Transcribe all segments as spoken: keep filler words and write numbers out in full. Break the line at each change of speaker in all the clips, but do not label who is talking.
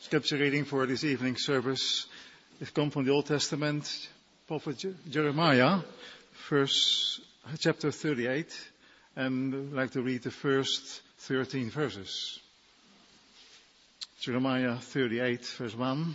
Scripture reading for this evening service is come from the Old Testament, Prophet Jeremiah, verse, chapter thirty-eight, and I'd like to read the first thirteen verses. Jeremiah thirty-eight, verse one.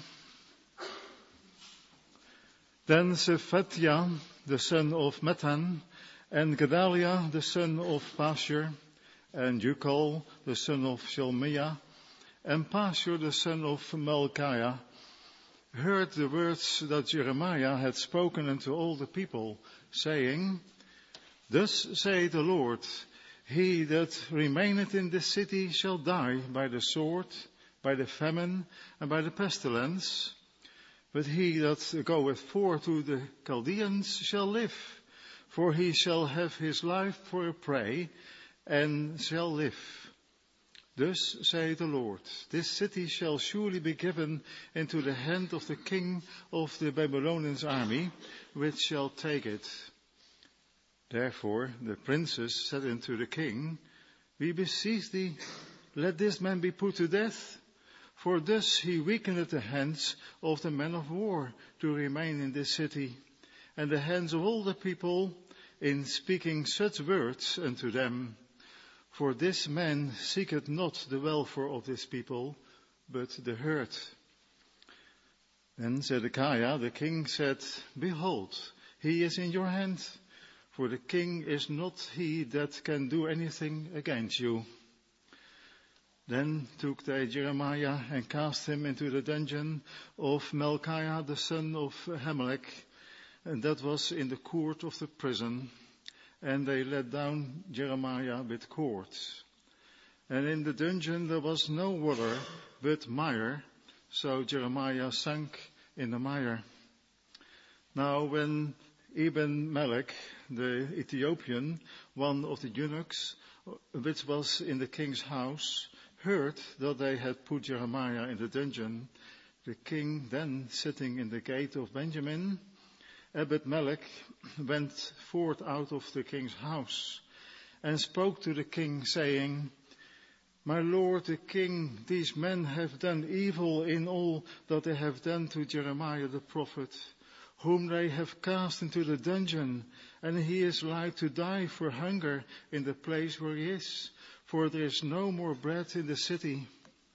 Then Shephatiah, the son of Mathan, and Gedaliah, the son of Pashur, and Jucal, the son of Shelmiah, and Pashur, the son of Malchiah, heard the words that Jeremiah had spoken unto all the people, saying, Thus saith the Lord, He that remaineth in this city shall die by the sword, by the famine, and by the pestilence. But he that goeth forth to the Chaldeans shall live, for he shall have his life for a prey, and shall live. Thus saith the Lord, This city shall surely be given into the hand of the king of the Babylonians' army, which shall take it. Therefore the princes said unto the king, We beseech thee, let this man be put to death. For thus he weakeneth the hands of the men of war to remain in this city, and the hands of all the people in speaking such words unto them. For this man seeketh not the welfare of this people, but the hurt. Then Zedekiah the king said, Behold, he is in your hand, for the king is not he that can do anything against you. Then took they Jeremiah and cast him into the dungeon of Malchiah the son of Hamelech, and that was in the court of the prison. And they let down Jeremiah with cords. And in the dungeon there was no water, but mire, so Jeremiah sank in the mire. Now when Ebed-melech, the Ethiopian, one of the eunuchs, which was in the king's house, heard that they had put Jeremiah in the dungeon, the king then sitting in the gate of Benjamin, Ebed-melech went forth out of the king's house and spoke to the king, saying, My lord the king, these men have done evil in all that they have done to Jeremiah the prophet, whom they have cast into the dungeon, and he is like to die for hunger in the place where he is, for there is no more bread in the city.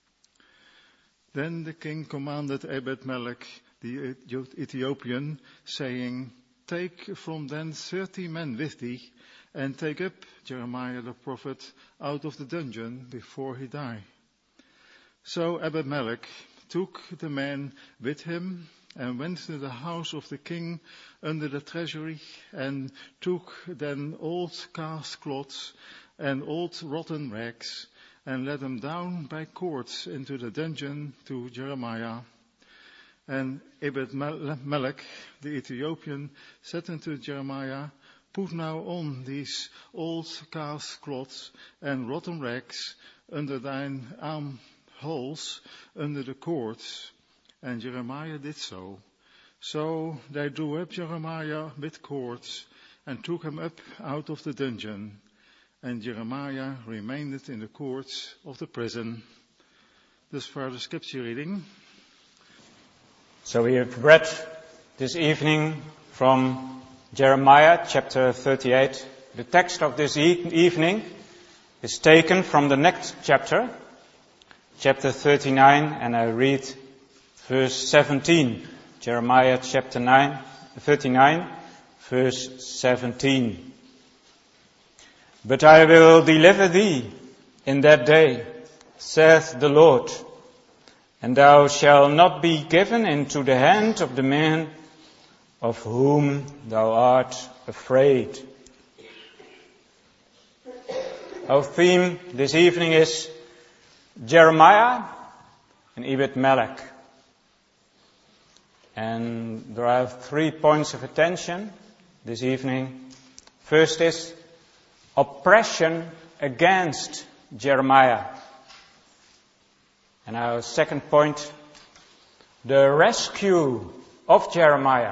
Then the king commanded Ebed-melech, the Ethiopian, saying, Take from them thirty men with thee, and take up Jeremiah the prophet out of the dungeon before he die. So Ebed-melech took the men with him, and went to the house of the king under the treasury, and took then old cast cloths and old rotten rags, and let them down by cords into the dungeon to Jeremiah. And Ebed-melech, the Ethiopian, said unto Jeremiah, Put now on these old cast cloths and rotten rags under thine armholes, under the cords. And Jeremiah did so. So they drew up Jeremiah with cords, and took him up out of the dungeon. And Jeremiah remained in the courts of the prison. Thus far the scripture reading.
So we have read this evening from Jeremiah chapter thirty-eight. The text of this e- evening is taken from the next chapter, chapter thirty-nine, and I read verse seventeen. Jeremiah chapter nine, thirty-nine, verse seventeen. But I will deliver thee in that day, saith the Lord, and thou shalt not be given into the hand of the man of whom thou art afraid. Our theme this evening is Jeremiah and Ebed-melech. And there are three points of attention this evening. First is oppression against Jeremiah. And our second point, the rescue of Jeremiah.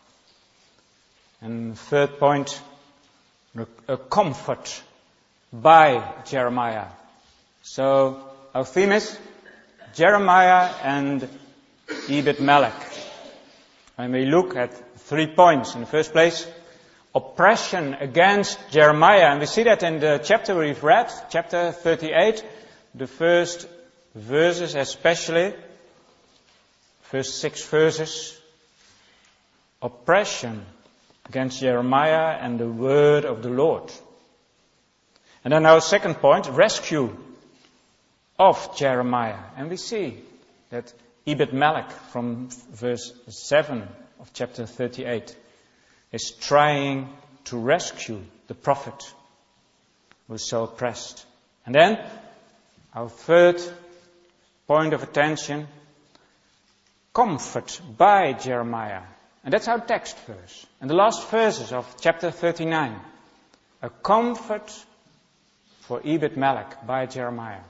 And third point, a comfort by Jeremiah. So our theme is Jeremiah and Ebed-Melech. And we look at three points. In the first place, oppression against Jeremiah. And we see that in the chapter we've read, chapter thirty-eight, the first verses especially, first six verses. Oppression against Jeremiah and the word of the Lord. And then our second point, rescue of Jeremiah. And we see that Ebed-Melech from verse seven of chapter thirty-eight is trying to rescue the prophet who is so oppressed. And then our third point of attention, comfort by Jeremiah. And that's our text verse. And the last verses of chapter thirty-nine, a comfort for Ebed-Melech by Jeremiah.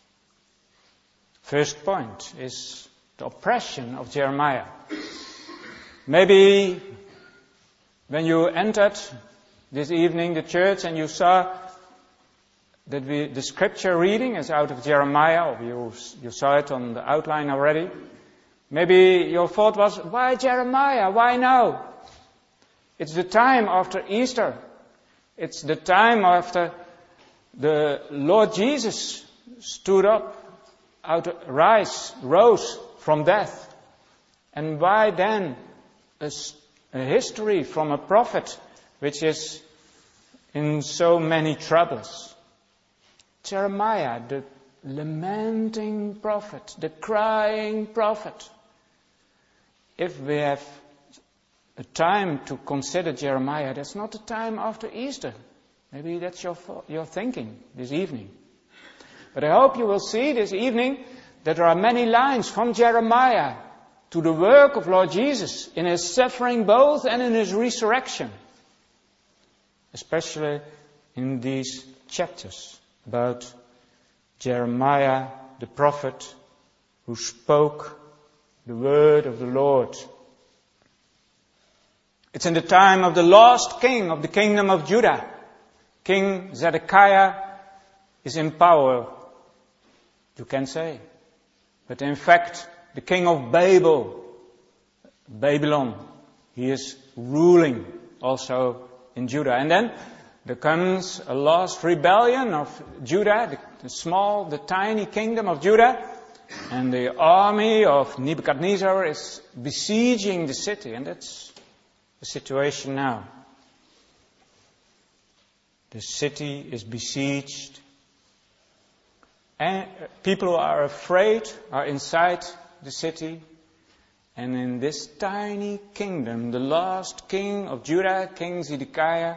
First point is the oppression of Jeremiah. Maybe when you entered this evening the church and you saw that we, the scripture reading is out of Jeremiah, or you, you saw it on the outline already, maybe your thought was, why Jeremiah? Why now? It's the time after Easter. It's the time after the Lord Jesus stood up, out, rise, rose from death. And why then a, a history from a prophet which is in so many troubles? Jeremiah, the lamenting prophet, the crying prophet. If we have a time to consider Jeremiah, that's not the time after Easter. Maybe that's your your thinking this evening. But I hope you will see this evening that there are many lines from Jeremiah to the work of Lord Jesus in his suffering both and in his resurrection. Especially in these chapters about Jeremiah the prophet who spoke the word of the Lord. It's in the time of the last king of the kingdom of Judah. King Zedekiah is in power, you can say. But in fact, the king of Babel, Babylon, he is ruling also in Judah. And then there comes a last rebellion of Judah, the, the small, the tiny kingdom of Judah. And the army of Nebuchadnezzar is besieging the city. And that's the situation now. The city is besieged. And people who are afraid are inside the city. And in this tiny kingdom, the last king of Judah, King Zedekiah,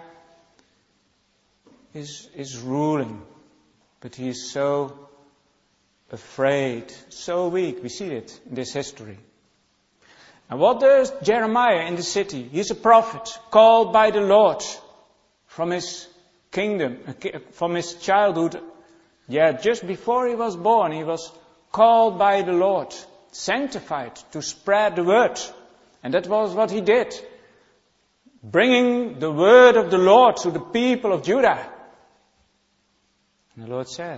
is, is ruling. But he is so afraid, so weak. We see it in this history. And what does Jeremiah in the city? He's a prophet called by the Lord from his kingdom, from his childhood. Yeah, just before he was born, he was called by the Lord, sanctified to spread the word. And that was what he did. Bringing the word of the Lord to the people of Judah. And the Lord said,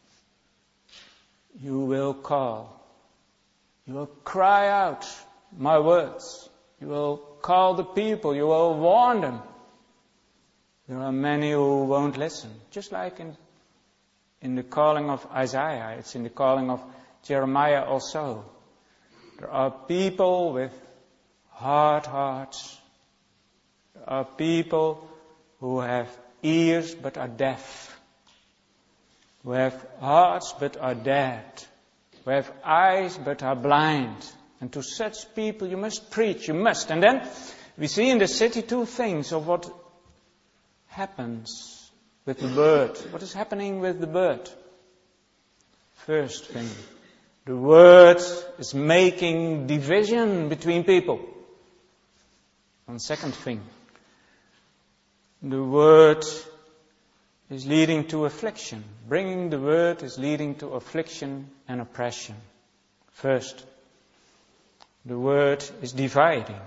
you will call. You will cry out my words. You will call the people. You will warn them. There are many who won't listen. Just like in, in the calling of Isaiah. It's in the calling of Jeremiah also. There are people with hard hearts. There are people who have ears but are deaf. Who have hearts but are dead. Who have eyes but are blind. And to such people you must preach, you must. And then we see in the city two things of what happens with the word. What is happening with the word? First thing, the word is making division between people. And second thing, the word is leading to affliction. Bringing the word is leading to affliction and oppression. First, the word is dividing.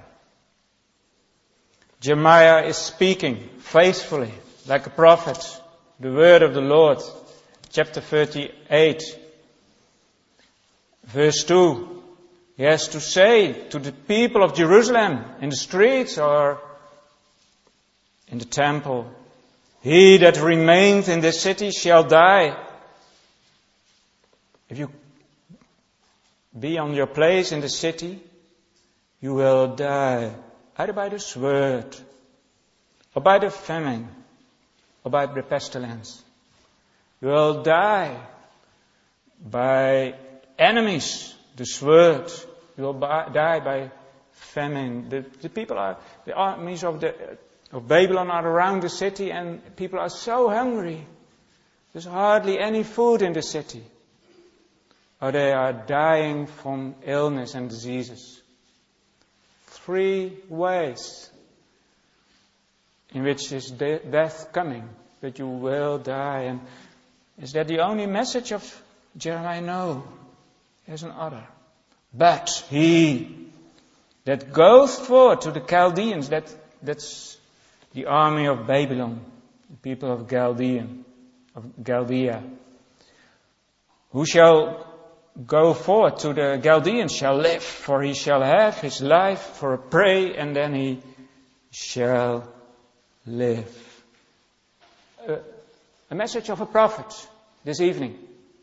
Jeremiah is speaking faithfully, like a prophet, the word of the Lord. Chapter thirty-eight. Verse two, he has to say to the people of Jerusalem in the streets or in the temple, he that remains in this city shall die. If you be on your place in the city, you will die, either by the sword, or by the famine, or by the pestilence. You will die by enemies, the sword. You will by, die by famine. The, the people are, the armies of the of Babylon are around the city, and people are so hungry. There's hardly any food in the city. Or they are dying from illness and diseases. Three ways in which is de- death coming, that you will die. And is that the only message of Jeremiah? No, there's another. But he that goes forth to the Chaldeans, that that's the army of Babylon, the people of Chaldean, of Chaldea, who shall go forth to the Chaldeans shall live, for he shall have his life for a prey, and then he shall live. Uh, a message of a prophet this evening.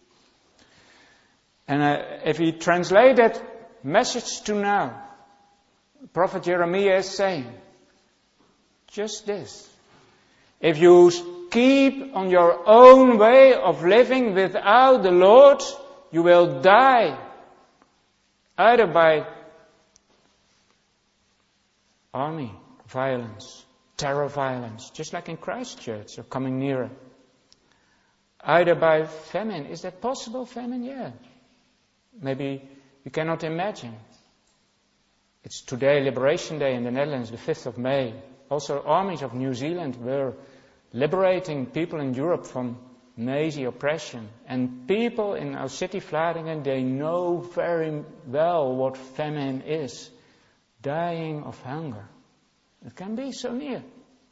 And uh, if we translate that message to now, Prophet Jeremiah is saying just this: if you keep on your own way of living without the Lord, you will die, either by army violence, terror violence, just like in Christchurch, or coming nearer. Either by famine. Is that possible, famine? Yeah. Maybe you cannot imagine. It's today Liberation Day in the Netherlands, the fifth of May. Also, armies of New Zealand were liberating people in Europe from Nazi oppression. And people in our city, Vlaardingen, they know very well what famine is. Dying of hunger. It can be so near.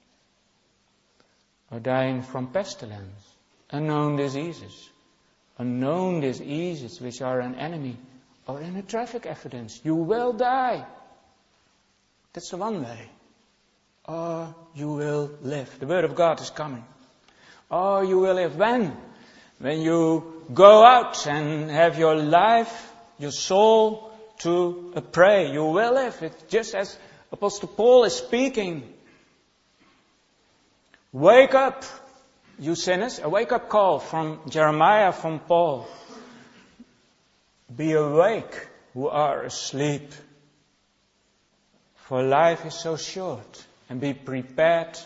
Or dying from pestilence. Unknown diseases. Unknown diseases which are an enemy. Or in a traffic accident. You will die. That's the one way. Or you will live. The word of God is coming. Or you will live. When? When you go out and have your life, your soul to a prey. You will live. It's just as Apostle Paul is speaking. Wake up, you sinners. A wake-up call from Jeremiah, from Paul. Be awake who are asleep. For life is so short. And be prepared,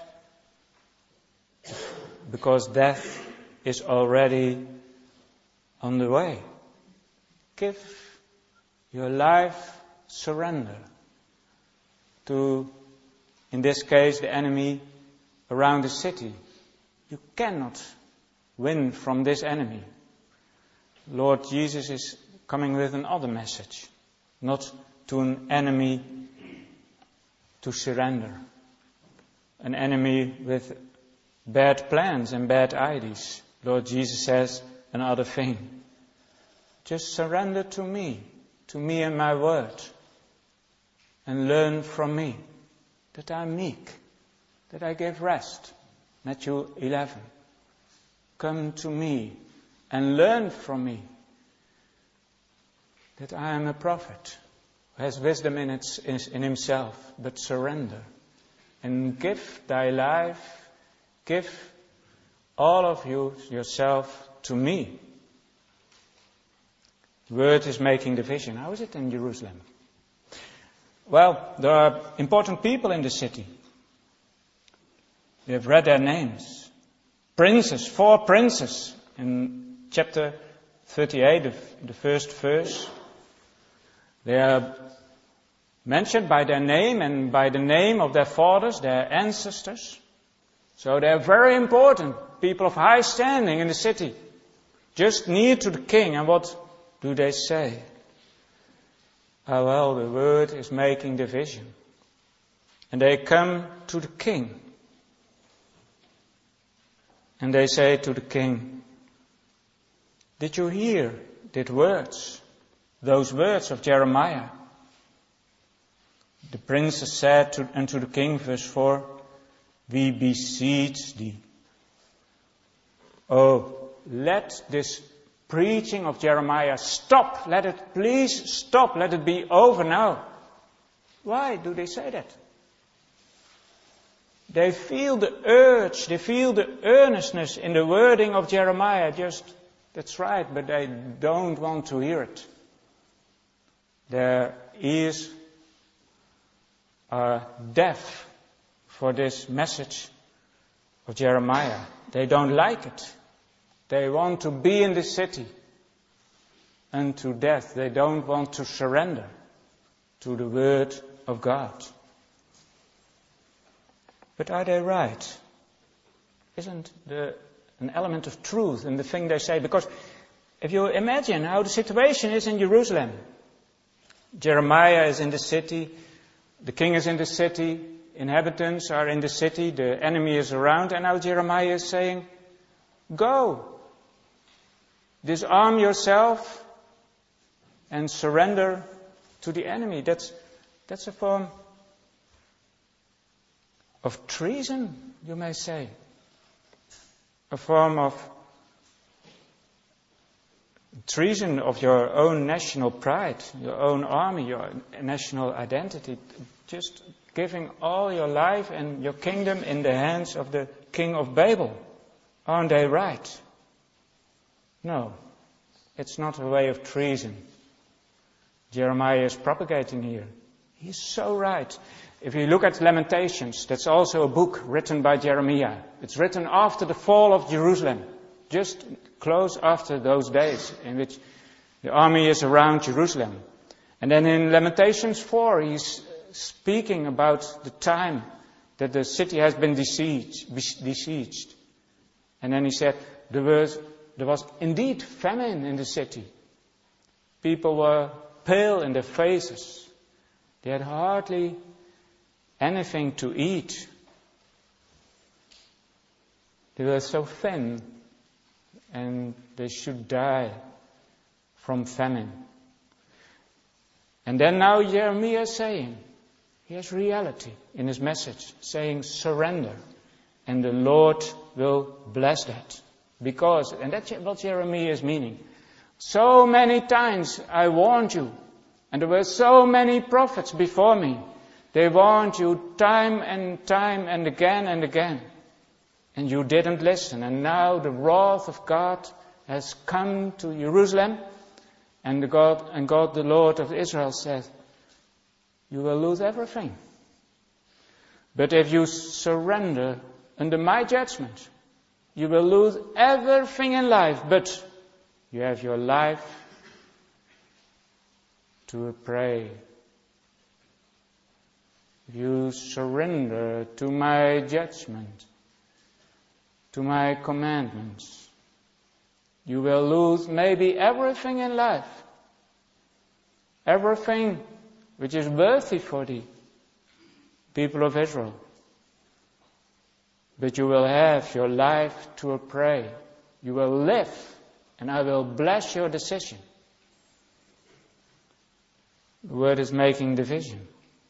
because death is already on the way. Give your life surrender to, in this case, the enemy around the city. You cannot win from this enemy. Lord Jesus is coming with another message. Not to an enemy to surrender. An enemy with bad plans and bad ideas. Lord Jesus says another thing. Just surrender to me, to me and my word. And learn from me that I'm meek, that I give rest. Matthew eleven. Come to me and learn from me that I am a prophet who has wisdom in, its, in himself, but surrender. And give thy life, give all of you, yourself, to me. The word is making division. How is it in Jerusalem? Well, there are important people in the city. We have read their names. Princes, four princes. In chapter thirty-eight, the, the first verse. They are mentioned by their name and by the name of their fathers, their ancestors. So they are very important, people of high standing in the city, just near to the king. And what do they say? Oh, well, the word is making division. And they come to the king. And they say to the king, did you hear these words? those words of Jeremiah. The princess said to, unto the king, verse four, we beseech thee. Oh, let this preaching of Jeremiah stop. Let it please stop. Let it be over now. Why do they say that? They feel the urge, they feel the earnestness in the wording of Jeremiah. Just, that's right, but they don't want to hear it. Their ears are deaf for this message of Jeremiah. They don't like it. They want to be in the city unto death. They don't want to surrender to the word of God. But are they right? Isn't there an element of truth in the thing they say? Because if you imagine how the situation is in Jerusalem, Jeremiah is in the city, the king is in the city, inhabitants are in the city, the enemy is around, and now Jeremiah is saying, go, disarm yourself and surrender to the enemy. That's, that's a form of treason, you may say. A form of treason of your own national pride, your own army, your national identity. Just giving all your life and your kingdom in the hands of the king of Babel. Aren't they right? No, it's not a way of treason Jeremiah is propagating here. He's so right. If you look at Lamentations, that's also a book written by Jeremiah. It's written after the fall of Jerusalem, just close after those days in which the army is around Jerusalem. And then in Lamentations four, he's speaking about the time that the city has been besieged. besieged. And then he said, there was, there was indeed famine in the city. People were pale in their faces. They had hardly anything to eat. They were so thin, and they should die from famine. And then now Jeremiah is saying, he has reality in his message, saying surrender, and the Lord will bless that. Because, and that's what Jeremiah is meaning. So many times I warned you, and there were so many prophets before me. They warned you time and time and again and again. And you didn't listen. And now the wrath of God has come to Jerusalem. And the God, and God the Lord of Israel said, you will lose everything. But if you surrender under my judgment, you will lose everything in life. But you have your life to pray. You surrender to my judgment, to my commandments. You will lose maybe everything in life, everything which is worthy for the people of Israel. But you will have your life to pray. You will live, and I will bless your decision. The word is making division.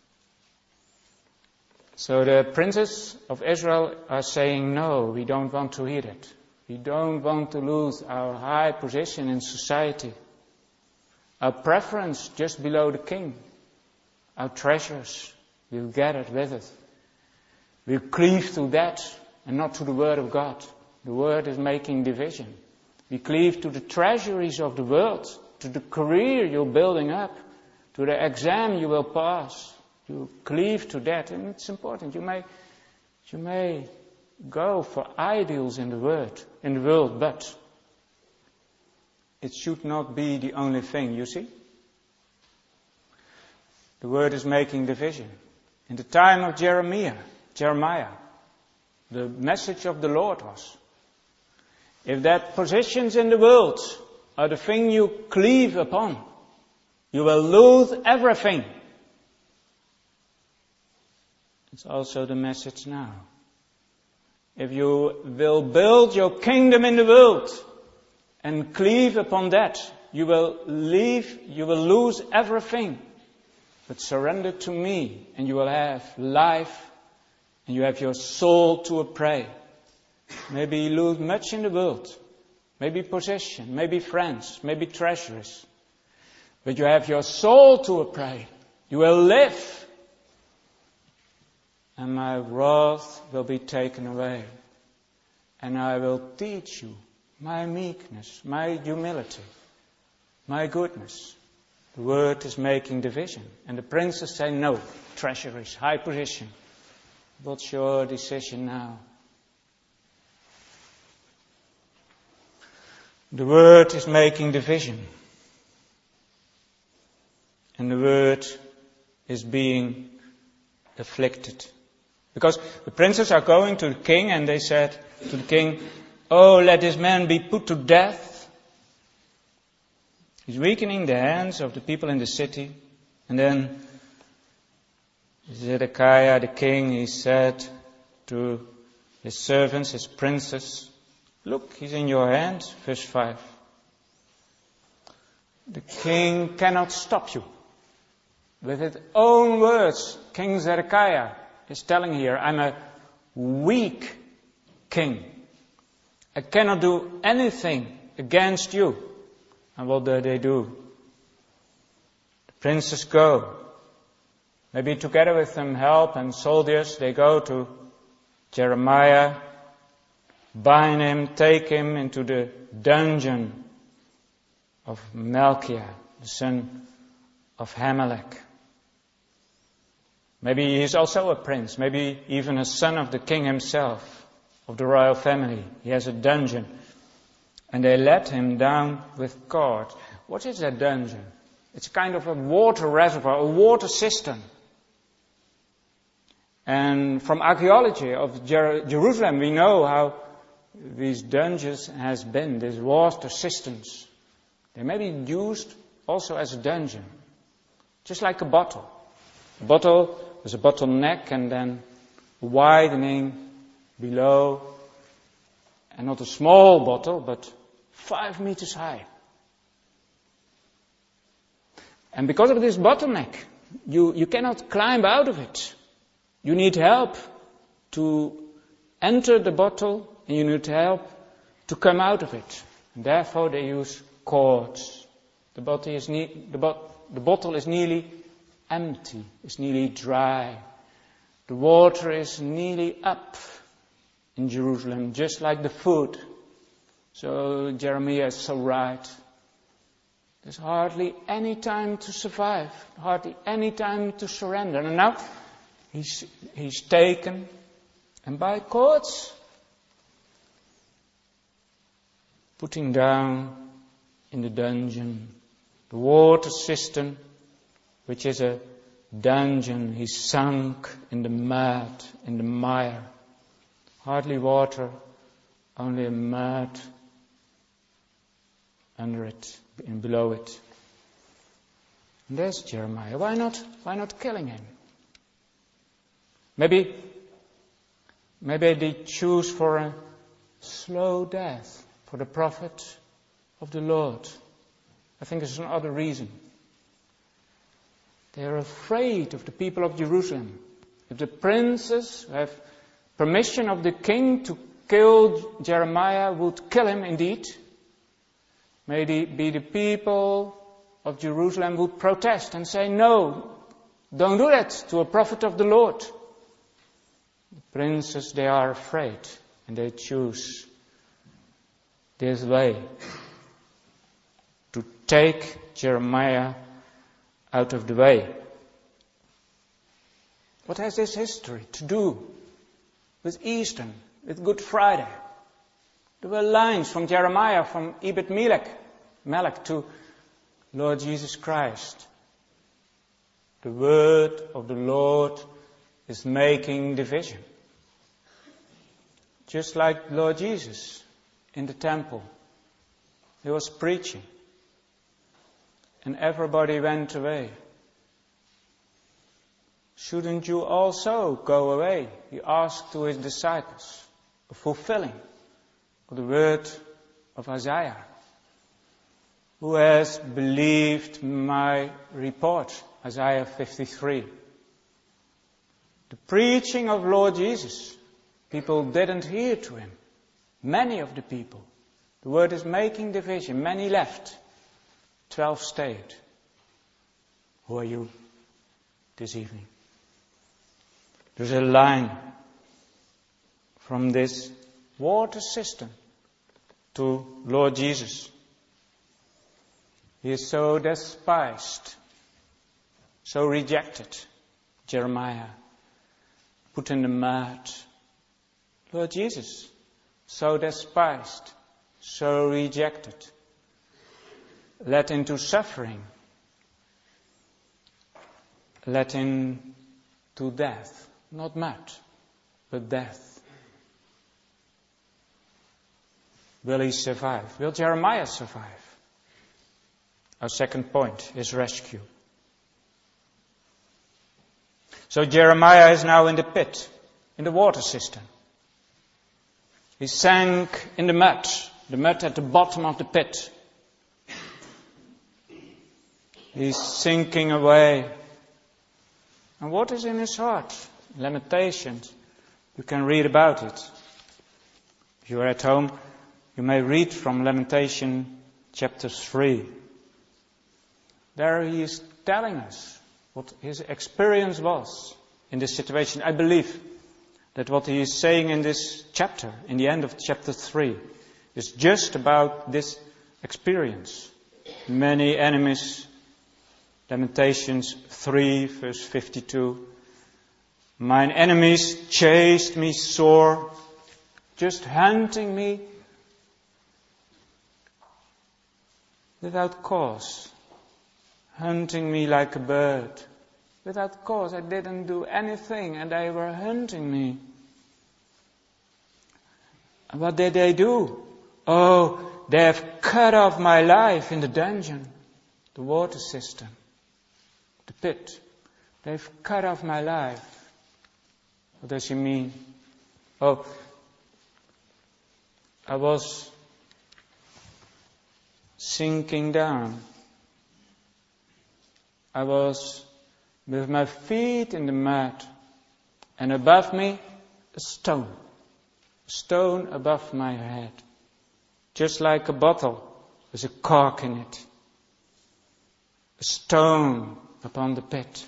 So the princes of Israel are saying, no, we don't want to hear it. We don't want to lose our high position in society. Our preference just below the king. Our treasures, we'll get it with it. We'll cleave to that and not to the word of God. The word is making division. We cleave to the treasuries of the world, to the career you're building up, to the exam you will pass. You cleave to that, and it's important. You may, you may go for ideals in the word, in the world, but it should not be the only thing. You see, the word is making division. In the time of Jeremiah, Jeremiah, the message of the Lord was: if that positions in the world are the thing you cleave upon, you will lose everything. It's also the message now. If you will build your kingdom in the world and cleave upon that, you will leave, you will lose everything. But surrender to me, and you will have life, and you have your soul to a prey. Maybe you lose much in the world. Maybe possession, maybe friends, maybe treasures. But you have your soul to a prey. You will live. And my wrath will be taken away. And I will teach you my meekness, my humility, my goodness. The word is making division. And the princes say no. Treasuries, high position. What's your decision now? The word is making division. And the word is being afflicted. Because the princes are going to the king and they said to the king, "Oh, let this man be put to death." He's weakening the hands of the people in the city. And then Zedekiah, the king, he said to his servants, his princes, "Look, he's in your hands." Verse five. The king cannot stop you. With his own words, King Zedekiah is telling here, "I'm a weak king. I cannot do anything against you." And what do they do? The princes go. Maybe together with some help and soldiers, they go to Jeremiah, bind him, take him into the dungeon of Malchiah, the son of Hamelech. Maybe he is also a prince, maybe even a son of the king himself, of the royal family. He has a dungeon. And they let him down with cords. What is that dungeon? It's kind of a water reservoir, a water cistern. And from archaeology of Jer- Jerusalem, we know how these dungeons has been, these water cisterns. They may be used also as a dungeon, just like a bottle. A bottle with a bottle neck and then widening below, and not a small bottle, but five meters high. And because of this bottleneck, you, you cannot climb out of it. You need help to enter the bottle, and you need help to come out of it. And therefore they use cords. The bottle is, ne- the, bot- the bottle is nearly empty, it's nearly dry. The water is nearly up in Jerusalem, just like the food. So Jeremiah is so right. There's hardly any time to survive, hardly any time to surrender. And now he's, he's taken, and by cords, putting down in the dungeon, the water cistern, which is a dungeon, he's sunk in the mud, in the mire. Hardly water, only mud under it and below it. And there's Jeremiah. Why not? Why not killing him? Maybe, maybe they choose for a slow death for the prophet of the Lord. I think there's another reason. They are afraid of the people of Jerusalem. If the princes have permission of the king to kill Jeremiah, would kill him indeed, maybe be the people of Jerusalem would protest and say, "No, don't do that to a prophet of the Lord." The princes, they are afraid, and they choose this way to take Jeremiah out of the way. What has this history to do with Easter, with Good Friday? There were lines from Jeremiah, from Ebed Melech, Melech to Lord Jesus Christ. The word of the Lord is making division. Just like Lord Jesus in the temple. He was preaching. And everybody went away. Shouldn't you also go away? He asked to his disciples, a fulfilling of the word of Isaiah. who has believed my report? Isaiah fifty-three. The preaching of Lord Jesus, people didn't hear to him. Many of the people. The word is making division. Many left. Twelve stayed. Who are you this evening? There's a line from this water system to Lord Jesus. He is so despised, so rejected. Jeremiah put in the mud. Lord Jesus, so despised, so rejected, led into suffering, led into death. Not mud, but death. Will he survive? Will Jeremiah survive? Our second point is rescue. So Jeremiah is now in the pit, in the water system. He sank in the mud, the mud at the bottom of the pit. He's sinking away. And what is in his heart? Lamentations. You can read about it. If you are at home, you may read from Lamentation chapter three. There he is telling us what his experience was in this situation. I believe that what he is saying in this chapter, in the end of chapter three, is just about this experience. Many enemies. Lamentations three, verse fifty-two. Mine enemies chased me sore, just hunting me without cause. Hunting me like a bird. Without cause, I didn't do anything and they were hunting me. And what did they do? Oh, they have cut off my life in the dungeon, the water system, the pit. They've cut off my life. What does he mean? Oh, I was sinking down. I was with my feet in the mud, and above me a stone. A stone above my head. Just like a bottle with a cork in it. A stone upon the pit.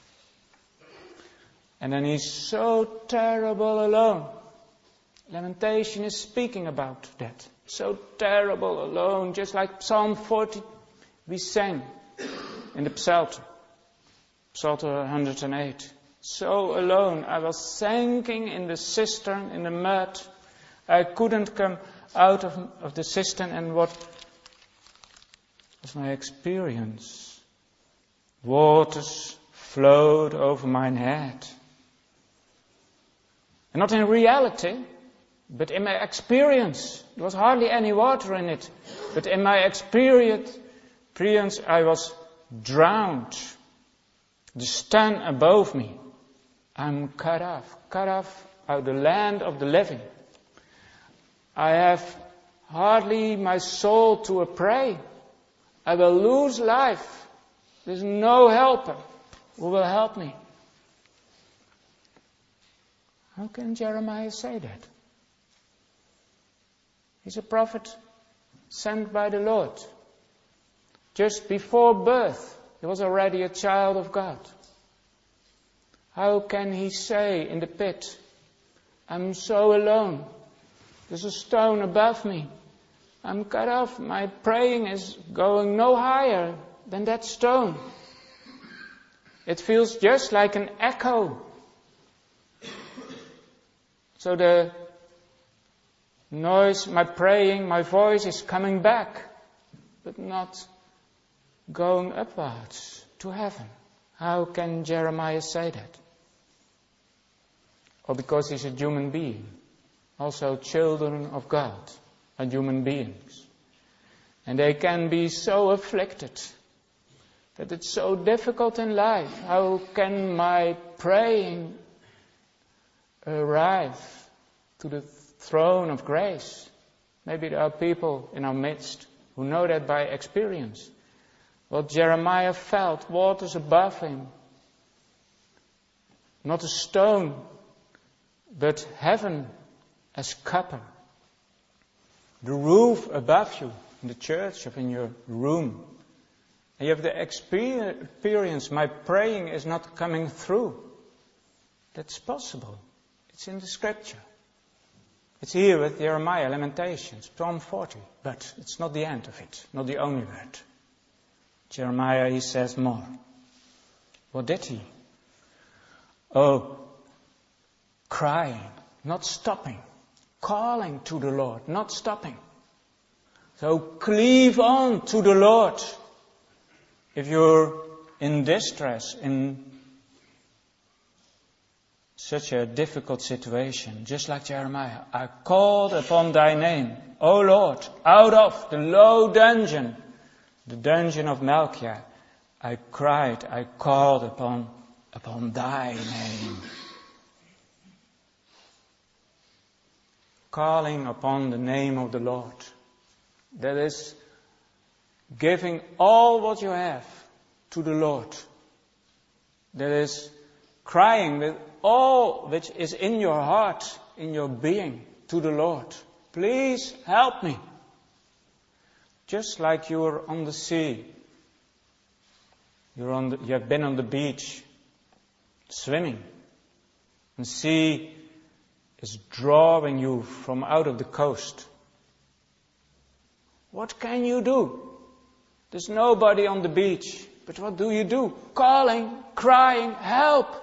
And then he's so terrible alone. Lamentation is speaking about that. So terrible alone, just like Psalm forty we sang in the Psalter. Psalter one hundred eight. So alone, I was sinking in the cistern, in the mud. I couldn't come out of, of the cistern, and what was my experience? Waters flowed over my head. And not in reality, but in my experience. There was hardly any water in it. But in my experience, I was drowned. The sun above me. I'm cut off. Cut off out of the land of the living. I have hardly my soul to a prey. I will lose life. There's no helper who will help me. How can Jeremiah say that? He's a prophet sent by the Lord. Just before birth, he was already a child of God. How can he say in the pit, I'm so alone. There's a stone above me. I'm cut off. My praying is going no higher than that stone. It feels just like an echo. So the noise, my praying, my voice is coming back, but not going upwards to heaven. How can Jeremiah say that? Or because he's a human being. Also children of God are human beings. And they can be so afflicted that it's so difficult in life. How can my praying arrive to the throne of grace? Maybe there are people in our midst who know that by experience. What Jeremiah felt, waters above him. Not a stone, but heaven as copper. The roof above you in the church or in your room. And you have the experience, my praying is not coming through. That's possible. It's in the scripture. It's here with Jeremiah, Lamentations, Psalm forty. But it's not the end of it, not the only word. Jeremiah, he says more. What did he? Oh, crying, not stopping. Calling to the Lord, not stopping. So cleave on to the Lord. If you're in distress, in such a difficult situation, just like Jeremiah, I called upon thy name, O Lord, out of the low dungeon, the dungeon of Malchiah, I cried, I called upon, upon thy name. Calling upon the name of the Lord. That is giving all what you have to the Lord. That is crying with all which is in your heart, in your being, to the Lord. Please help me. Just like you're on the sea. You're on the, you have been on the beach, swimming. And sea is drawing you from out of the coast. What can you do? There's nobody on the beach. But what do you do? Calling, crying, help.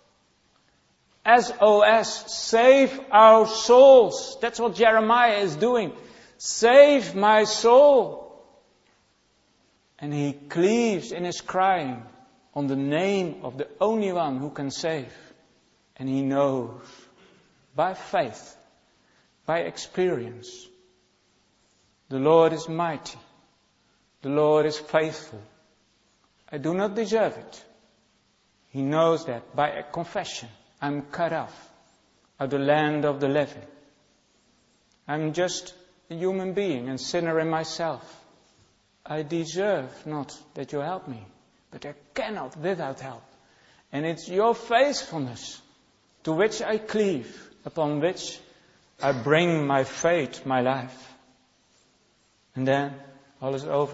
S O S, save our souls. That's what Jeremiah is doing. Save my soul. And he cleaves in his crying on the name of the only one who can save. And he knows by faith, by experience, the Lord is mighty. The Lord is faithful. I do not deserve it. He knows that by a confession. I'm cut off of the land of the living. I'm just a human being and sinner in myself. I deserve not that you help me, but I cannot without help. And it's your faithfulness to which I cleave, upon which I bring my faith, my life. And then all is over.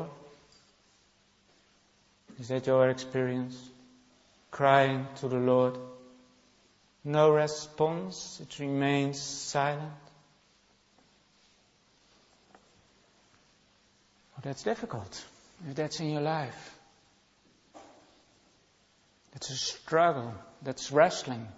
Is that your experience? Crying to the Lord. No response, it remains silent. Well, that's difficult, if that's in your life. That's a struggle, that's wrestling.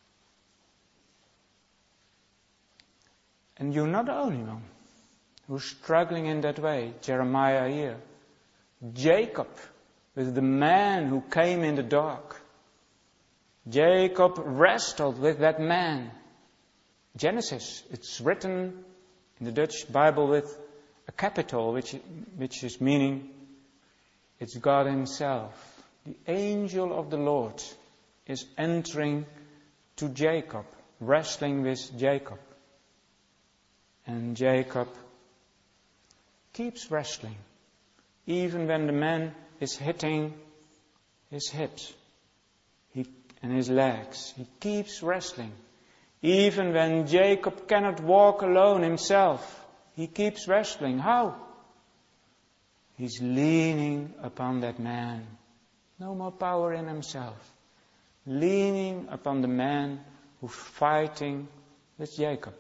And you're not the only one who's struggling in that way. Jeremiah here. Jacob was the man who came in the dark. Jacob wrestled with that man. Genesis, it's written in the Dutch Bible with a capital, which, which is meaning it's God himself. The angel of the Lord is entering to Jacob, wrestling with Jacob. And Jacob keeps wrestling, even when the man is hitting his hips. He and his legs. He keeps wrestling. Even when Jacob cannot walk alone himself, he keeps wrestling. How? He's leaning upon that man. No more power in himself. Leaning upon the man who's fighting with Jacob.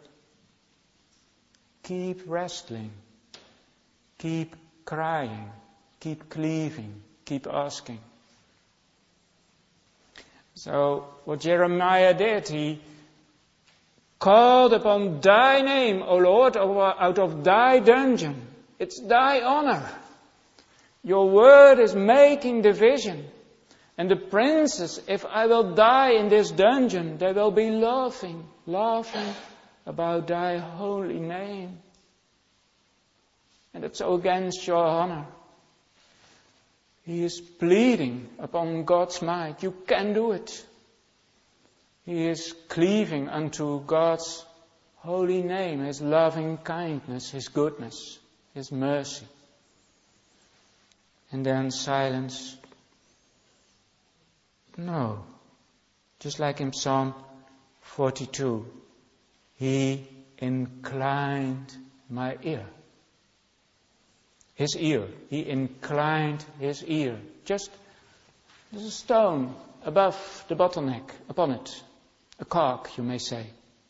Keep wrestling. Keep crying. Keep cleaving. Keep asking. So, what Jeremiah did, he called upon thy name, O Lord, out of thy dungeon. It's thy honor. Your word is making division. And the princes, if I will die in this dungeon, they will be laughing, laughing about thy holy name. And it's so against your honor. He is pleading upon God's might. You can do it. He is cleaving unto God's holy name, His loving kindness, His goodness, His mercy. and then silence. No. Just like in Psalm forty-two, He inclined my ear. His ear. He inclined His ear. Just, there's a stone above the bottleneck, upon it. A cork, you may say.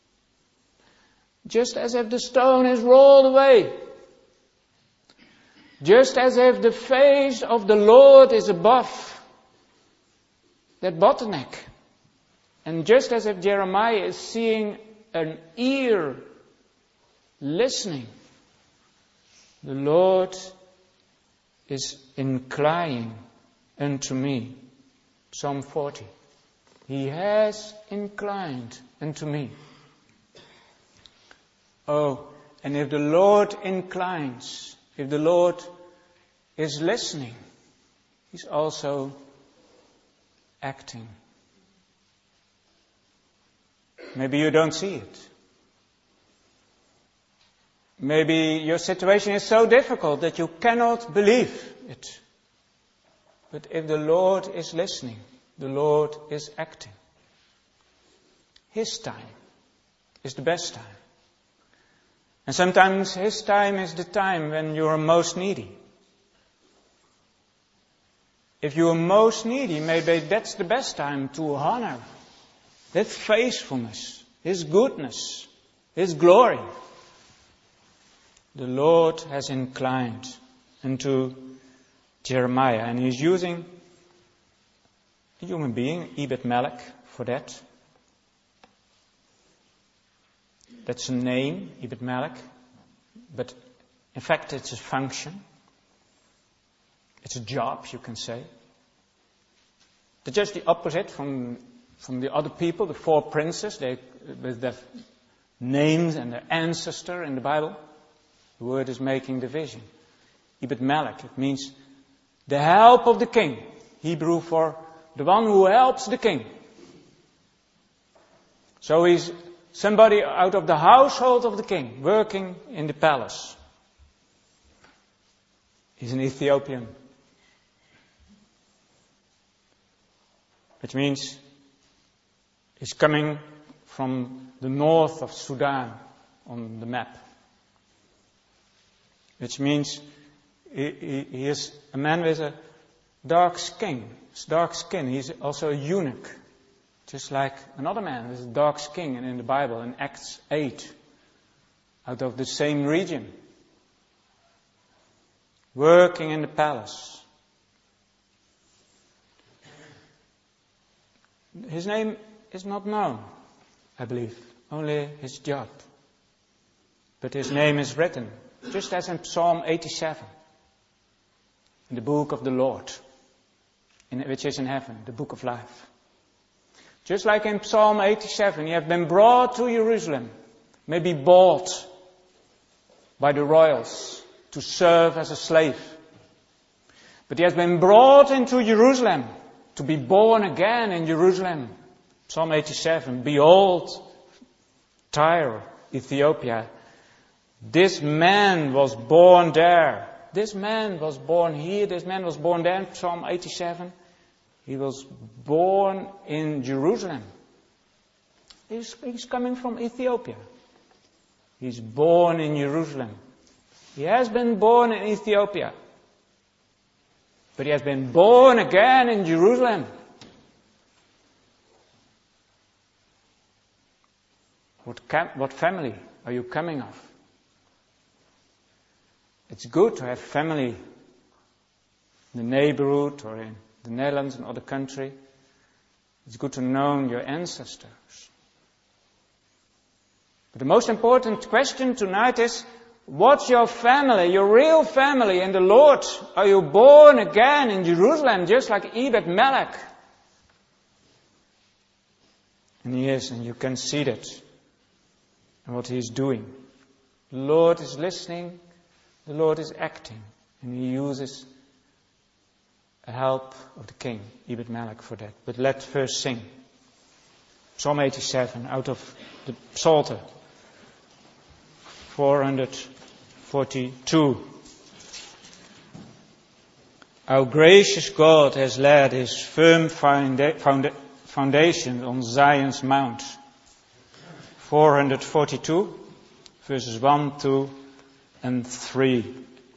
Just as if the stone is rolled away. Just as if the face of the Lord is above that bottleneck. And just as if Jeremiah is seeing an ear listening, the Lord is inclining unto me. Psalm forty. He has inclined unto me. Oh, and if the Lord inclines, if the Lord is listening, He's also acting. Maybe you don't see it. Maybe your situation is so difficult that you cannot believe it. But if the Lord is listening, the Lord is acting. His time is the best time. And sometimes His time is the time when you are most needy. If you are most needy, maybe that's the best time to honor His faithfulness, His goodness, His glory. The Lord has inclined unto Jeremiah, and He's using a human being, Ebed-Melech, for that. That's a name, Ebed-Melech, but in fact it's a function. It's a job, you can say. They're just the opposite from from the other people, the four princes, they with their names and their ancestor in the Bible. The word is making division. Ebed-Melech, it means the help of the king. Hebrew for the one who helps the king. So he's somebody out of the household of the king, working in the palace. He's an Ethiopian. Which means he's coming from the north of Sudan on the map. Which means he, he, he is a man with a dark skin. Dark skin. He's also a eunuch. Just like another man with a dark skin in the Bible in Acts eight. Out of the same region. Working in the palace. His name is not known, I believe. Only his job. But his name is written. Just as in Psalm eighty-seven. In the book of the Lord. In, which is in heaven. The book of life. Just like in Psalm eighty-seven. You have been brought to Jerusalem. Maybe bought by the royals. To serve as a slave. But he has been brought into Jerusalem. To be born again in Jerusalem. Psalm eighty-seven. Behold, Tyre, Ethiopia. This man was born there. This man was born here. This man was born there. Psalm eighty-seven. He was born in Jerusalem. He's, he's coming from Ethiopia. He's born in Jerusalem. He has been born in Ethiopia. But he has been born again in Jerusalem. What, cam- what family are you coming of? It's good to have family in the neighborhood or in the Netherlands and other country. It's good to know your ancestors. But the most important question tonight is, what's your family, your real family in the Lord? Are you born again in Jerusalem, just like Ebed-Melech? And he is, and you can see that. And what he is doing. The Lord is listening, the Lord is acting. And he uses a help of the king, Ebed-Melech, for that. But let's first sing. Psalm eighty-seven, out of the Psalter. four hundred forty-two. Our gracious God has laid his firm founda- founda- foundation on Zion's mount. four hundred forty-two, verses one, two, and three.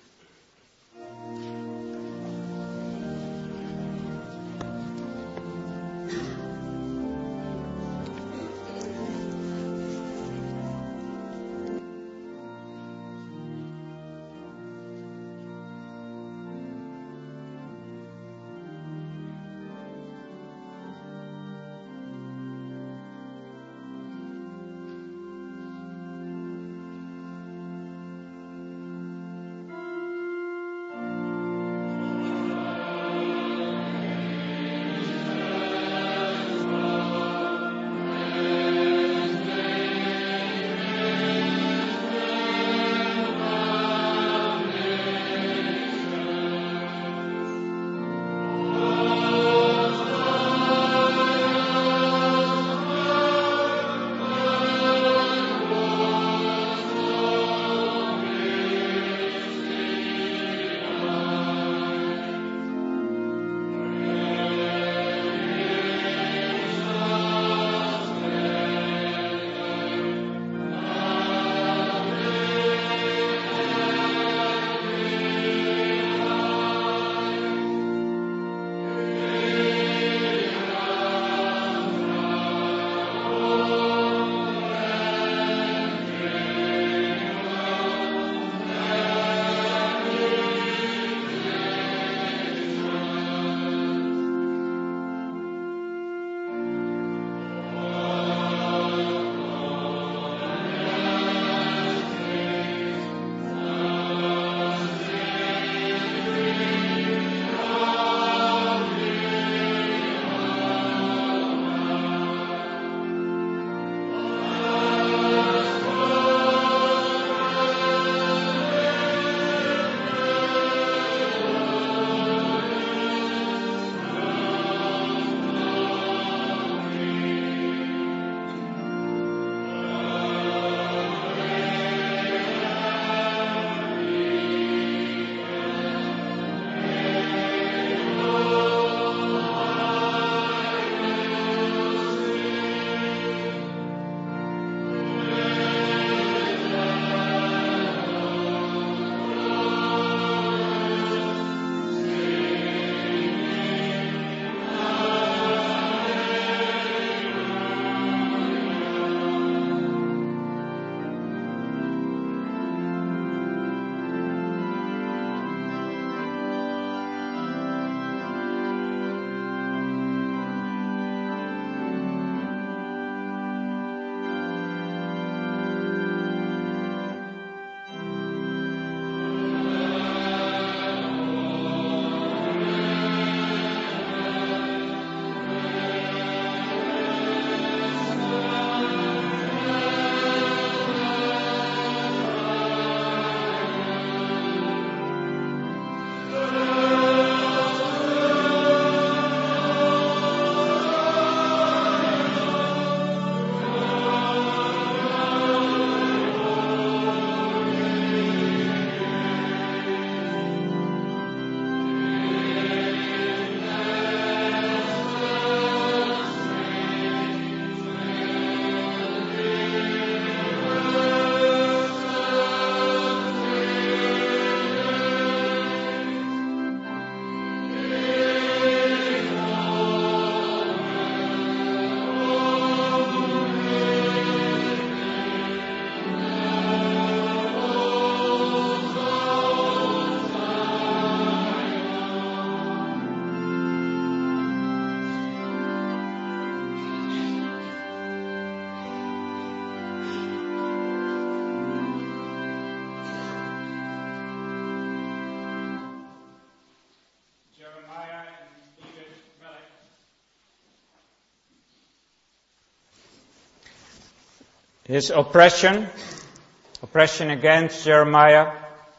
His oppression, oppression against Jeremiah,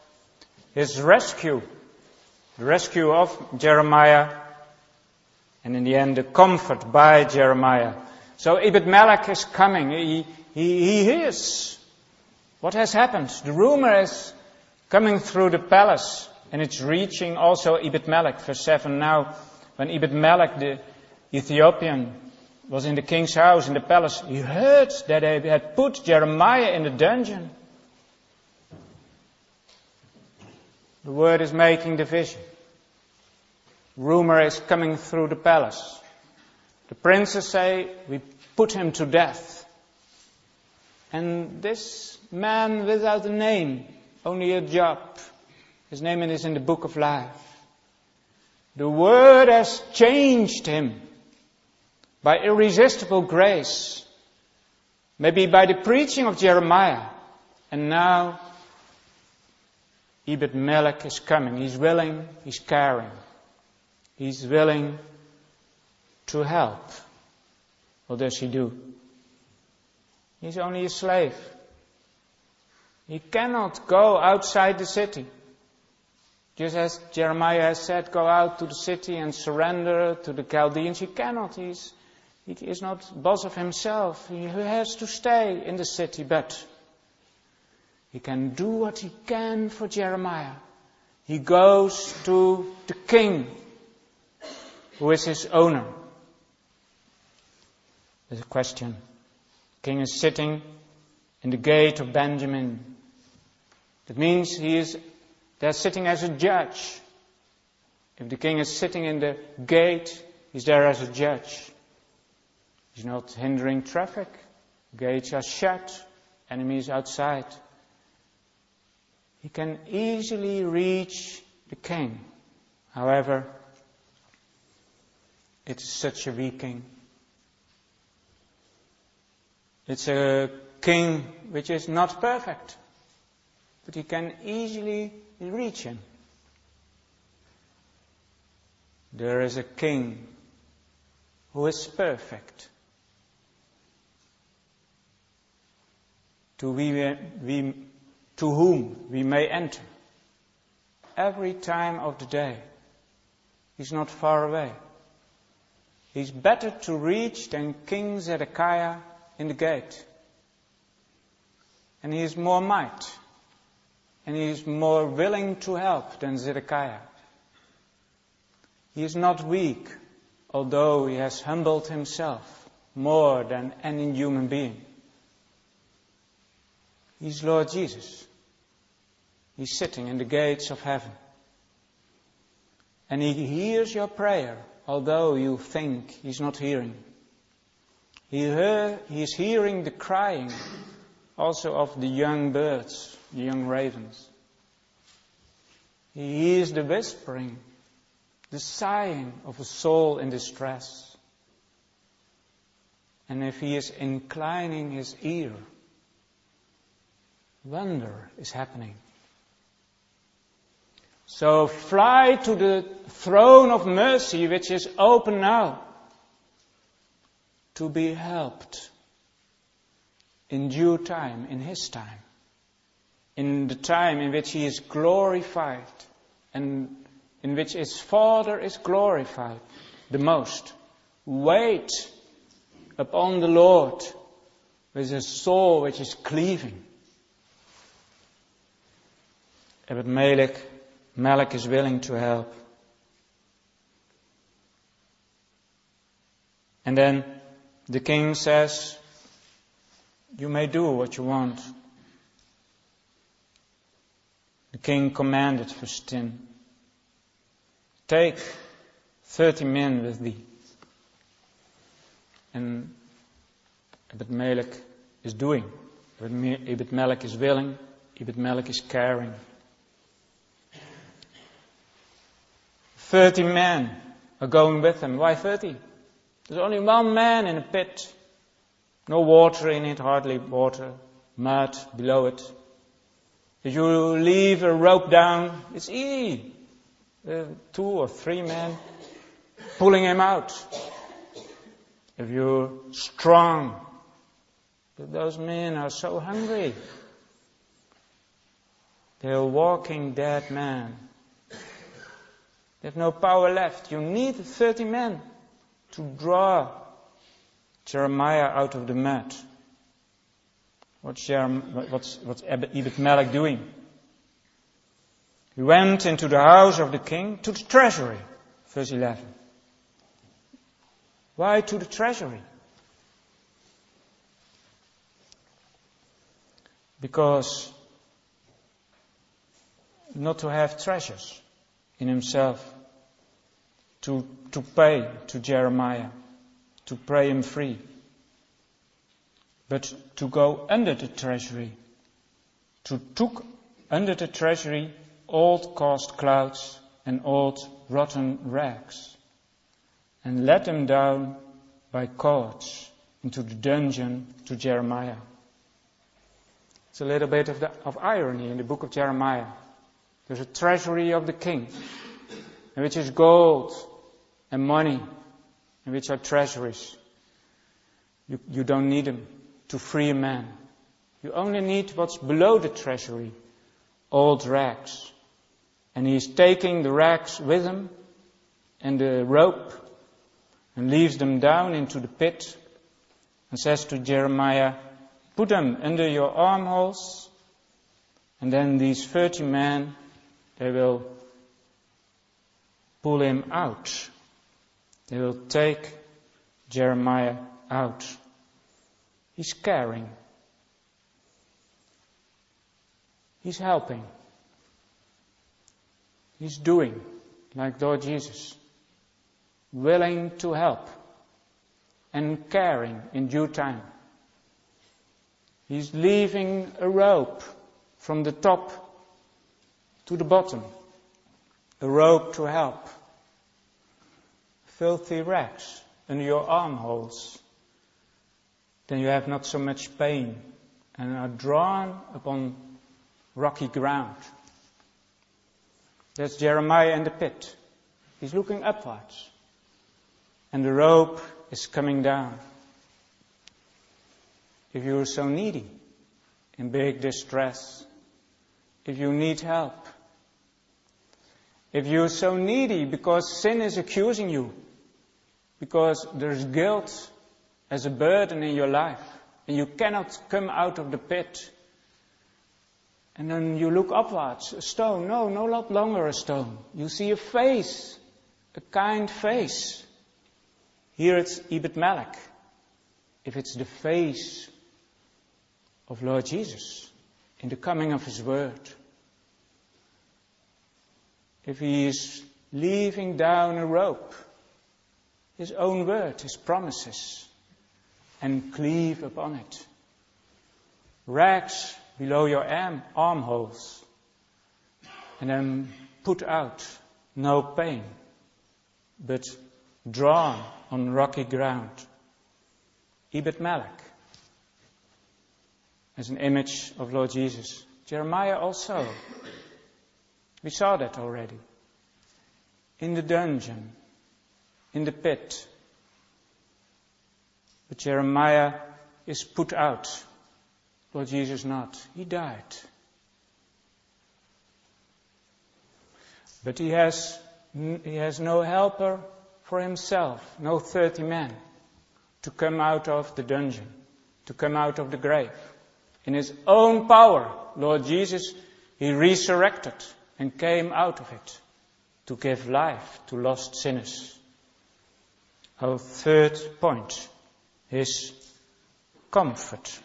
his rescue, the rescue of Jeremiah, and in the end the comfort by Jeremiah. So Ebed-Melech is coming. He, he, he hears what has happened. The rumor is coming through the palace. And it's reaching also Ebed-Melech, verse seven. Now, when Ebed-Melech, the Ethiopian, was in the king's house, in the palace, he heard that they had put Jeremiah in the dungeon. The word is making division. Rumor is coming through the palace. The princes say, we put him to death. And this man without a name, only a job, his name is in the book of life. The word has changed him by irresistible grace. Maybe by the preaching of Jeremiah. And now Ebed-Melech is coming. He's willing, he's caring. He's willing to help. What does he do? He's only a slave. He cannot go outside the city. Just as Jeremiah has said, go out to the city and surrender to the Chaldeans. He cannot. He's, he is not boss of himself. He has to stay in the city, but he can do what he can for Jeremiah. He goes to the king, who is his owner. There's a question. The king is sitting in the gate of Benjamin. That means he is there sitting as a judge. If the king is sitting in the gate, he's there as a judge. He's not hindering traffic. Gates are shut. Enemies outside. He can easily reach the king. However, it's such a weak king. It's a king which is not perfect. But he can easily reach him. There is a king who is perfect. To, we, we, to whom we may enter every time of the day. He's not far away. He's better to reach than King Zedekiah in the gate. And he is more might. And he is more willing to help than Zedekiah. He is not weak, although he has humbled himself more than any human being. He's Lord Jesus. He's sitting in the gates of heaven. And he hears your prayer, although you think he's not hearing. He, hear, he is hearing the crying also of the young birds, the young ravens. He hears the whispering, the sighing of a soul in distress. And if he is inclining his ear, wonder is happening. So fly to the throne of mercy which is open now to be helped in due time, in his time, in the time in which he is glorified and in which his Father is glorified the most. Wait upon the Lord with a soul which is cleaving. Ebed-Melech Melech is willing to help. And then the king says, you may do what you want. The king commanded, verse ten, take thirty men with thee. And Ebed-Melech is doing. Ebed-Melech is willing. Ebed-Melech is caring. Thirty men are going with him. Why thirty? There's only one man in a pit. No water in it, hardly water. Mud below it. If you leave a rope down, it's easy. Uh, two or three men pulling him out. If you're strong. But those men are so hungry. They're walking dead men. They have no power left. You need thirty men to draw Jeremiah out of the mud. What's, Jerem- what's, what's Ebed-Melech doing? He went into the house of the king, to the treasury, verse eleven. Why to the treasury? Because not to have treasures in himself, to, to pay to Jeremiah, to pray him free, but to go under the treasury, to took under the treasury old coarse clouds and old rotten rags, and let them down by cords into the dungeon to Jeremiah. It's a little bit of, the, of irony in the book of Jeremiah. There's a treasury of the king, in which is gold and money, in which are treasuries. You, you don't need them to free a man. You only need what's below the treasury, old rags. And he's taking the rags with him and the rope and leaves them down into the pit and says to Jeremiah, put them under your armholes, and then these thirty men, they will pull him out. They will take Jeremiah out. He's caring. He's helping. He's doing like Lord Jesus. Willing to help and caring in due time. He's leaving a rope from the top to the bottom. A rope to help. Filthy rags under your armholes. Then you have not so much pain and are drawn upon rocky ground. That's Jeremiah in the pit. He's looking upwards. And the rope is coming down. If you are so needy, in big distress, if you need help, if you are so needy because sin is accusing you, because there's guilt as a burden in your life, and you cannot come out of the pit, and then you look upwards, a stone, no, no not longer a stone. You see a face, a kind face. Here it's Ebed Melech. If it's the face of Lord Jesus in the coming of His Word. If He is leaving down a rope, His own Word, His promises, and cleave upon it. Rags below your arm, armholes, and then put out, no pain, but drawn on rocky ground. Ebed Melech, as an image of Lord Jesus. Jeremiah also. We saw that already. In the dungeon, in the pit. But Jeremiah is put out. Lord Jesus not. He died. But he has, he has no helper for himself, no thirty men, to come out of the dungeon, to come out of the grave. In his own power, Lord Jesus, he resurrected and came out of it to give life to lost sinners. Our third point is comfort.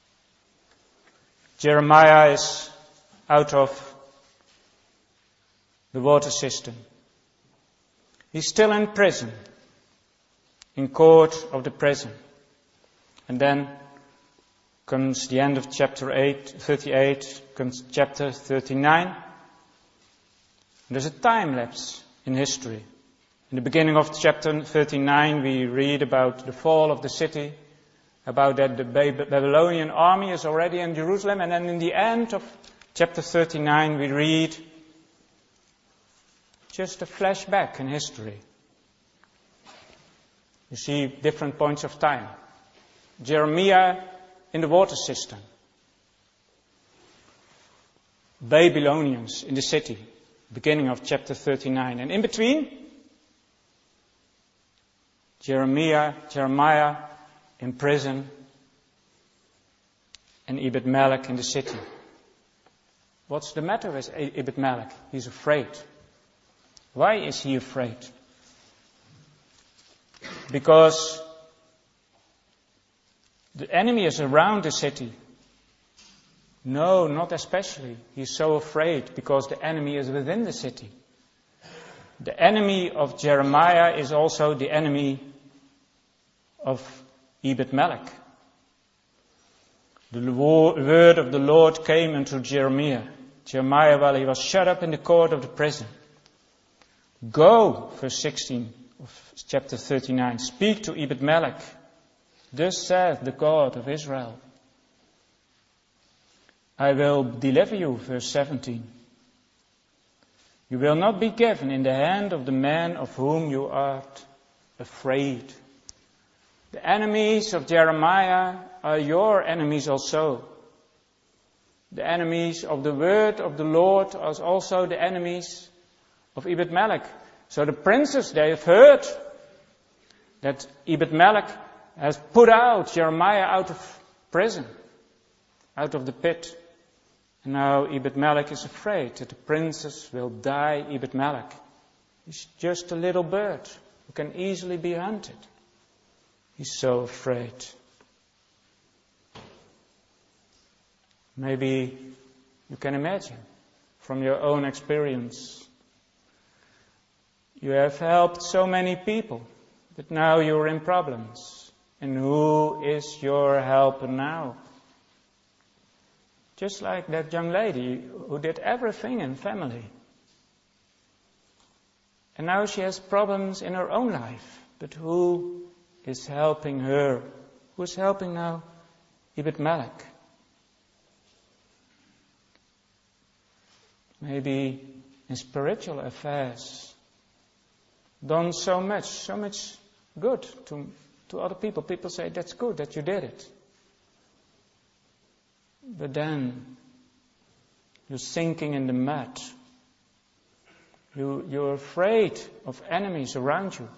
Jeremiah is out of the water cistern. He's still in prison, in court of the prison. And then comes the end of chapter eight, thirty-eight, comes chapter thirty-nine. There's a time lapse in history. In the beginning of chapter thirty-nine, we read about the fall of the city, about that the Babylonian army is already in Jerusalem, and then in the end of chapter thirty-nine, we read just a flashback in history. You see different points of time. Jeremiah in the water cistern. Babylonians in the city, beginning of chapter thirty-nine. And in between, Jeremiah, Jeremiah in prison, and Ebed Melech in the city. what's the matter with Ebed-Melech? He's afraid. Why is he afraid? Because the enemy is around the city. No, not especially. He's so afraid because the enemy is within the city. The enemy of Jeremiah is also the enemy of Ebed-Melech. The word of the Lord came unto Jeremiah. Jeremiah, while he was shut up in the court of the prison. Go, verse sixteen of chapter thirty-nine, speak to Ebed-Melech. Thus saith the God of Israel. I will deliver you, verse seventeen. You will not be given in the hand of the man of whom you art afraid. The enemies of Jeremiah are your enemies also. The enemies of the word of the Lord are also the enemies of Ebed-Melech. So the princes, they have heard that Ebed-Melech has put out Jeremiah out of prison, out of the pit. And now Ebed-Melech is afraid that the princes will die Ebed-Melech. He's just a little bird who can easily be hunted. He's so afraid. Maybe you can imagine from your own experience. You have helped so many people, but now you're in problems. And who is your helper now? Just like that young lady who did everything in family. And now she has problems in her own life. But who is helping her? Who is helping now Ebed-Melech? Maybe in spiritual affairs. Done so much, so much good to, to other people. People say, that's good that you did it. But then you're sinking in the mud. You, you're afraid of enemies around you.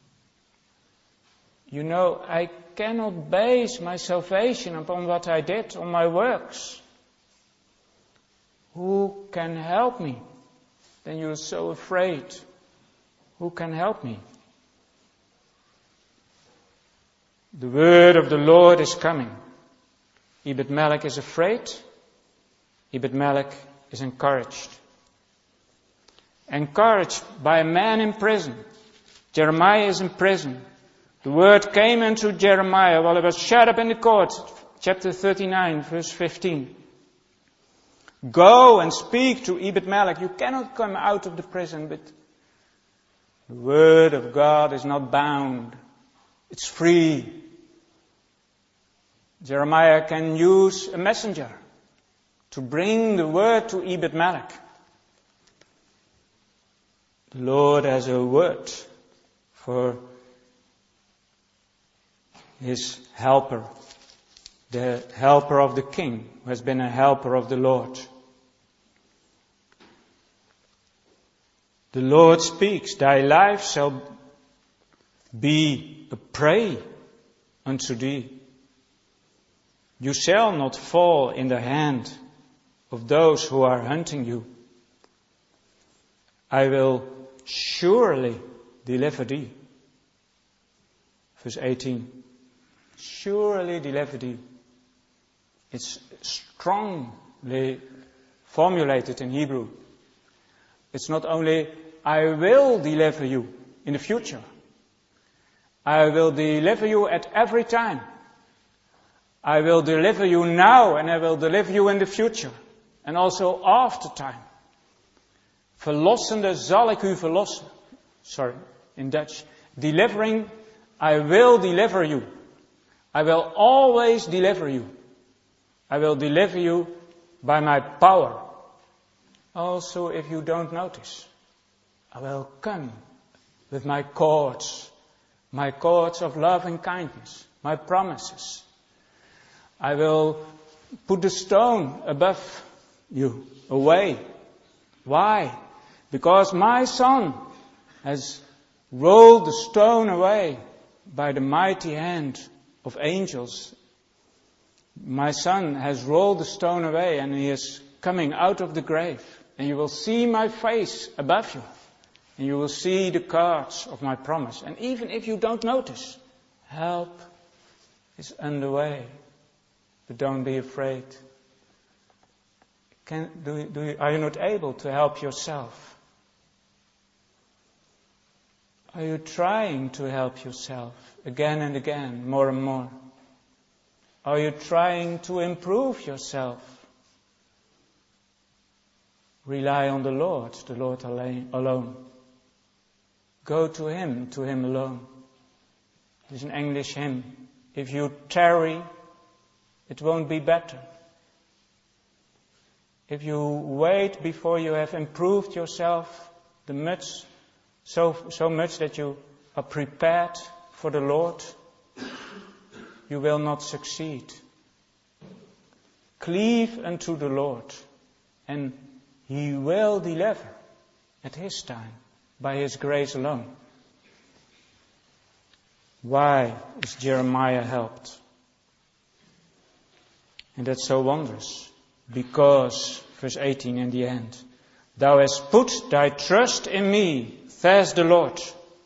You know, I cannot base my salvation upon what I did, on my works. Who can help me? Then you're so afraid. Who can help me? The word of the Lord is coming. Ebed-Melech is afraid. Ebed-Melech is encouraged. Encouraged by a man in prison. Jeremiah is in prison. The word came unto Jeremiah while he was shut up in the court. Chapter thirty-nine, verse fifteen. Go and speak to Ebed-Melech. You cannot come out of the prison, but the word of God is not bound. It's free. Jeremiah can use a messenger to bring the word to Ebed-Melech. The Lord has a word for his helper, the helper of the king, who has been a helper of the Lord. The Lord speaks, thy life shall be a prey unto thee. You shall not fall in the hand of those who are hunting you. I will surely deliver thee. Verse eighteen. Surely deliver thee. It's strongly formulated in Hebrew. It's not only, I will deliver you in the future. I will deliver you at every time. I will deliver you now and I will deliver you in the future. And also after time. Verlossende zal ik u verlossen. Sorry, in Dutch. Delivering, I will deliver you. I will always deliver you. I will deliver you by my power. Also, if you don't notice, I will come with my cords, my cords of love and kindness, my promises. I will put the stone above you, away. Why? Because my son has rolled the stone away by the mighty hand of angels. My son has rolled the stone away and he has coming out of the grave. And you will see my face above you. And you will see the cards of my promise. And even if you don't notice, help is underway. But don't be afraid. Can, do, do you, are you not able to help yourself? Are you trying to help yourself again and again, more and more? Are you trying to improve yourself? Rely on the Lord, the Lord alone. Go to Him, to Him alone. There's an English hymn. If you tarry, it won't be better. If you wait before you have improved yourself the much, so, so much that you are prepared for the Lord, you will not succeed. Cleave unto the Lord, and He will deliver at His time, by His grace alone. Why is Jeremiah helped? And that's so wondrous. Because, verse eighteen in the end, thou hast put thy trust in me, says the Lord.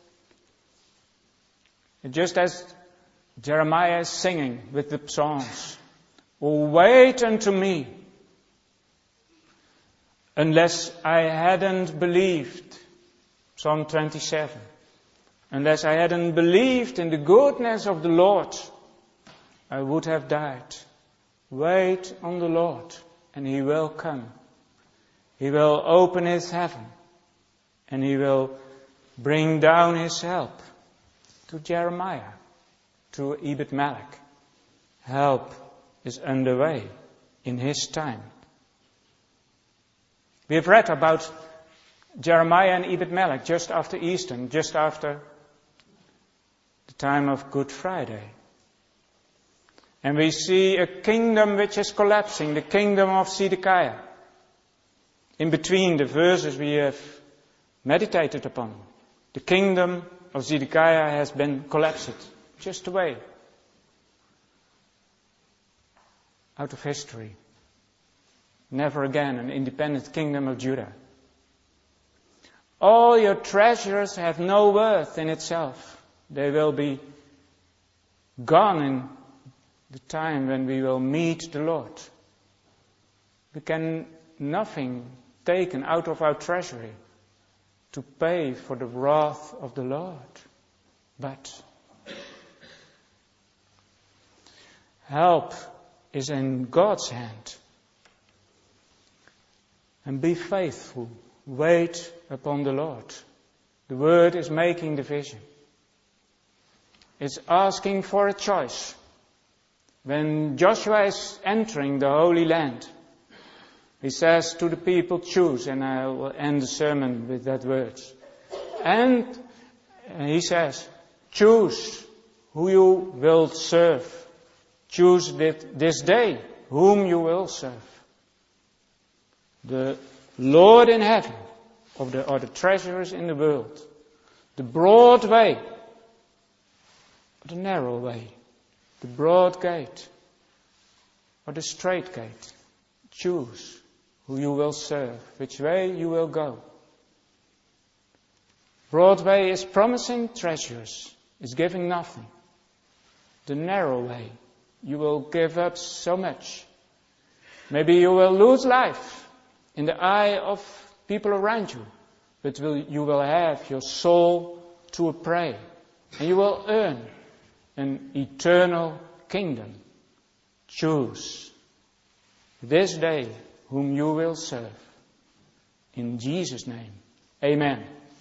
And just as Jeremiah is singing with the psalms, oh, wait unto me, unless I hadn't believed, Psalm twenty-seven, unless I hadn't believed in the goodness of the Lord, I would have died. Wait on the Lord, and He will come. He will open His heaven, and He will bring down His help to Jeremiah, to Ebed-Melech. Help is underway in His time. We have read about Jeremiah and Ebed-Melech just after Easter, just after the time of Good Friday. And we see a kingdom which is collapsing, the kingdom of Zedekiah. In between the verses we have meditated upon, the kingdom of Zedekiah has been collapsed, just away, out of history. Never again an independent kingdom of Judah. All your treasures have no worth in itself. They will be gone in the time when we will meet the Lord. We can nothing taken out of our treasury to pay for the wrath of the Lord. But help is in God's hand. And be faithful. Wait upon the Lord. The Word is making the vision. It's asking for a choice. When Joshua is entering the Holy Land, he says to the people, choose, and I will end the sermon with that word. And he says, choose who you will serve. Choose this day whom you will serve. The Lord in heaven, or the, or the treasures in the world. The broad way, or the narrow way. The broad gate, or the straight gate. Choose who you will serve, which way you will go. Broad way is promising treasures, is giving nothing. The narrow way, you will give up so much. Maybe you will lose life in the eye of people around you, but will, you will have your soul to a prey, and you will earn an eternal kingdom. Choose this day whom you will serve. In Jesus' name, amen.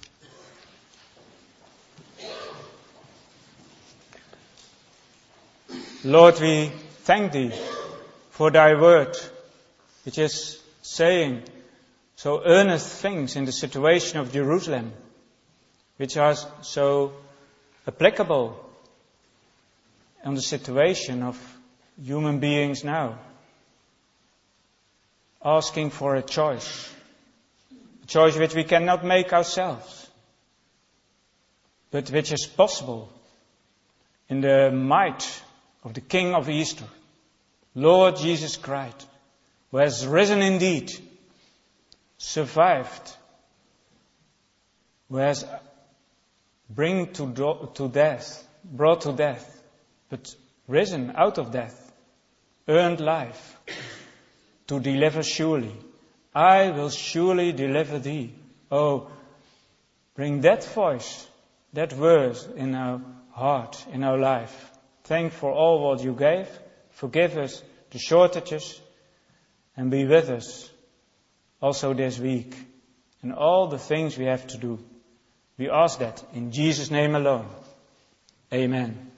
Lord, we thank Thee for Thy word, which is saying so earnest things in the situation of Jerusalem, which are so applicable on the situation of human beings now. Asking for a choice. A choice which we cannot make ourselves, but which is possible in the might of the King of Easter, Lord Jesus Christ, who has risen indeed, survived, who has bring to, do, to death, brought to death, but risen out of death, earned life, to deliver surely. I will surely deliver thee. Oh, bring that voice, that word in our heart, in our life. Thank for all what you gave. Forgive us the shortages and be with us also this week and all the things we have to do. We ask that in Jesus' name alone. Amen.